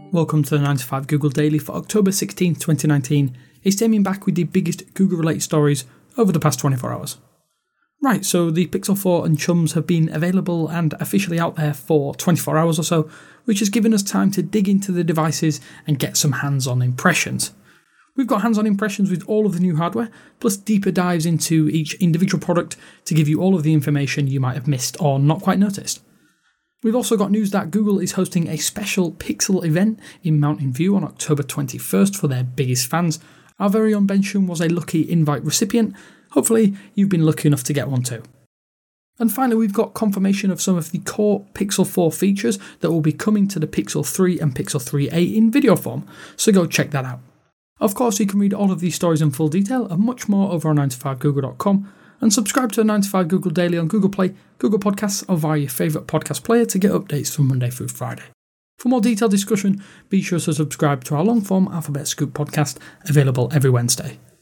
Welcome to the 9 to 5 Google Daily for October 16, 2019. It's Damien back with the biggest Google-related stories over the past 24 hours. Right, so the Pixel 4 and Chums have been available and officially out there for 24 hours or so, which has given us time to dig into the devices and get some hands-on impressions. We've got hands-on impressions with all of the new hardware, plus deeper dives into each individual product to give you all of the information you might have missed or not quite noticed. We've also got news that Google is hosting a special Pixel event in Mountain View on October 21st for their biggest fans. Our very own Ben Shum was a lucky invite recipient. Hopefully you've been lucky enough to get one too. And finally, we've got confirmation of some of the core Pixel 4 features that will be coming to the Pixel 3 and Pixel 3a in video form, so go check that out. Of course, you can read all of these stories in full detail and much more over on 9to5google.com, and subscribe to the 9 to 5 Google Daily on Google Play, Google Podcasts, or via your favourite podcast player to get updates from Monday through Friday. For more detailed discussion, be sure to subscribe to our long-form Alphabet Scoop podcast, available every Wednesday.